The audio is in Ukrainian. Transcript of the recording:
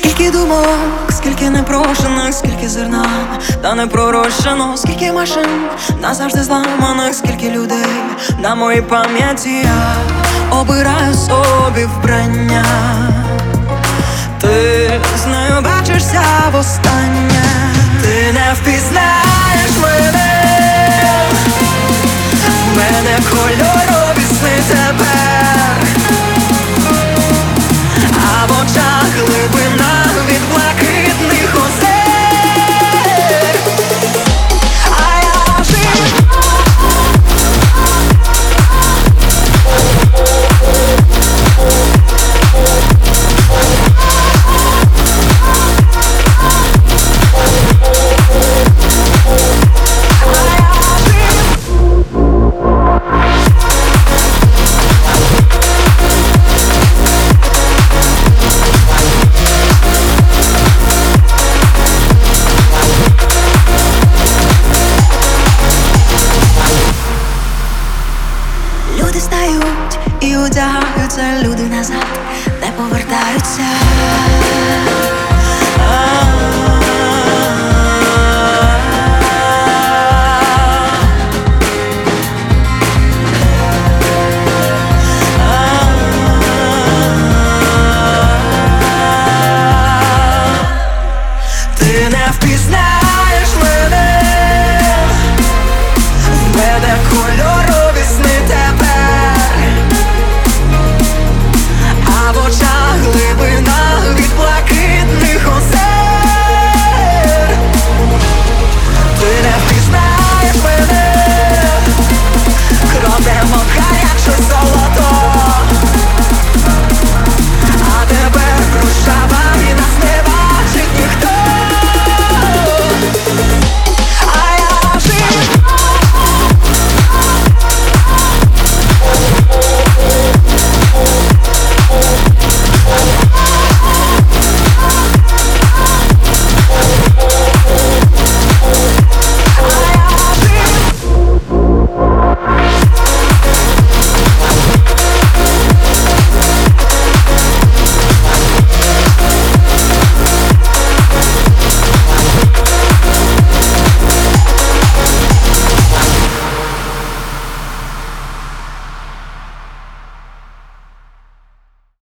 Скільки думок, скільки непрошених, скільки зерна, та не пророщено, скільки машин назавжди зламаних, скільки людей на моїй пам'яті. Я обираю собі вбрання, ти з нею бачишся востаннє. Ти не впізнаєш